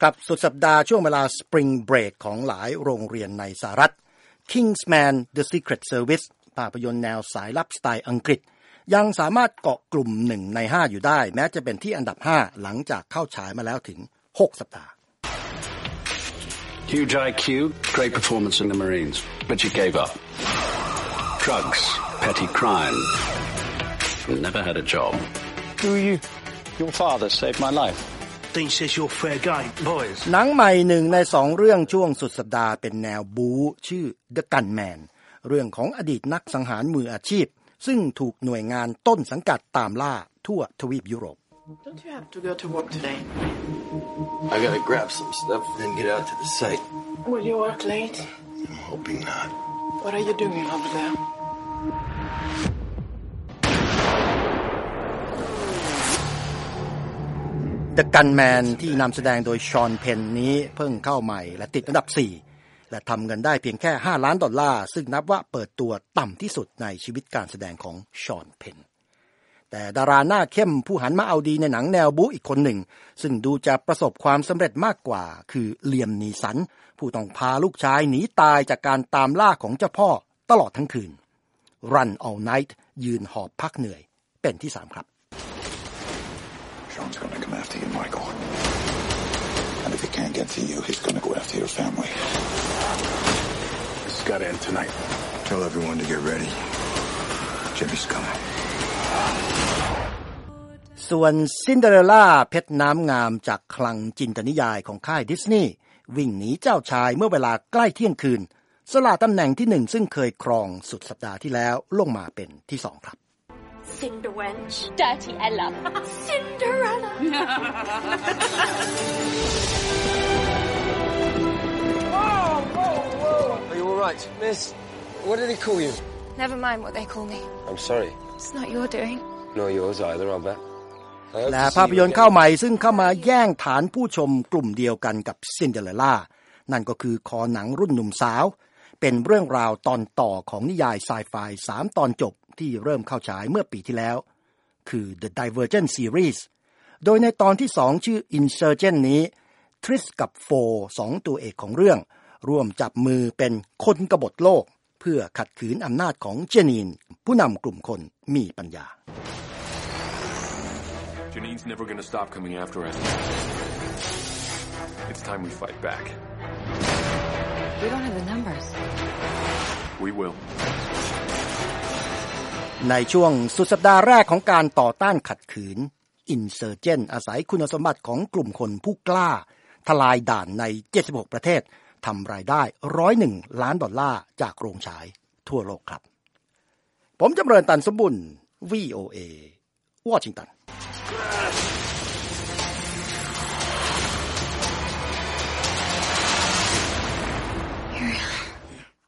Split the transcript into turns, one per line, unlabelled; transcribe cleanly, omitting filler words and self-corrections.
กับสุดสัปดาห์ช่วงเวลา Spring Break ของหลายโรงเรียนในสหรัฐ Kingsman The Secret Service ภาพยนตร์แนวสายลับสไตล์อังกฤษยังสามารถเกาะกลุ่ม1ใน5อยู่ได้แม้จะเป็นที่อันดับ5หลังจากเข้าฉายมาแล้วถึง6สัปดาห์
Huge IQ, great performance in the Marines, but you gave up. Drugs, petty crime. Never had a job.
Who are you? Your father saved my life.
Dean says you're fair game, boys.
หนังใหม่1ใน2เรื่องช่วงสุดสัปดาห์เป็นแนวบู๊ชื่อ The Gunman เรื่องของอดีตนักสังหารมืออาชีพซึ่งถูกหน่วยงานต้นสังกัดตามล่าทั่วทวีปยุโรป
Don't you have to go to work today?
I gotta grab some stuff and then get out to the site.
Will you work late?
I'm hoping not.
What are you doing over there?
The Gunman ที่นำแสดงโดยชอนเพนนี้เพิ่งเข้าใหม่และติดอันดับ4และทำเงินได้เพียงแค่$5 ล้านซึ่งนับว่าเปิดตัวต่ำที่สุดในชีวิตการแสดงของชอนเพนแต่ดาราหน้าเข้มผู้หันมาเอาดีในหนังแนวบู๊อีกคนหนึ่งซึ่งดูจะประสบความสำเร็จมากกว่าคือเลียมนีสันผู้ต้องพาลูกชายหนีตายจากการตามล่าของเจ้าพ่อตลอดทั้งคืน Run All Night ยืนหอบพักเหนื่อยเป็นที่3ครับ
Sean's gonna come after you, Michael. And if he can't get to you, he's gonna go after your family.
This has gotta end tonight.
Tell everyone to get ready. Jimmy's coming.
ส่วนซินเดอเรลล่าเพชรน้ำงามจากคลังจินตนิยายของค่ายดิสนีย์วิ่งหนีเจ้าชายเมื่อเวลาใกล้เที่ยงคืนสละตำแหน่งที่1ซึ่งเคยครองสุดสัปดาห์ที่แล้วลงมาเป็นที่2ครับ
Cinderwench. Dirty Ella. Cinderella.
Whoa! Are you all right, miss? What did he call you?
Never mind what they call me.
I'm sorry.
It's not your doing.
Nor yours either, I'll bet.
และภาพยนตร์เข้าใหม่ซึ่งเข้ามาแย่งฐานผู้ชมกลุ่มเดียวกันกับซินเดอเรลล่านั่นก็คือคอหนังรุ่นหนุ่มสาวเป็นเรื่องราวตอนต่อของนิยายไซไฟ3ตอนจบที่เริ่มเข้าฉายเมื่อปีที่แล้วคือ The Divergent Series โดยในตอนที่2ชื่อ Insurgent นี้ทริสกับโฟ2ตัวเอกของเรื่องร่วมจับมือเป็นคนกบฏโลกเพื่อขัดขืนอำนาจของเจนีนผู้นำกลุ่มคนมีปัญญา
Janine's never gonna stop coming after us. It's time we fight back.
We don't have the numbers.
We will.
ในช่วงสุดสัปดาห์แรกของการต่อต้านขัดขืน Insurgent อาศัยคุณสมบัติของกลุ่มคนผู้กล้าทลายด่านใน76ประเทศทำรายได้$101 ล้านจากโรงฉายทั่วโลกครับผมจำเริญตันสมบุญ VOA วอชิงตัน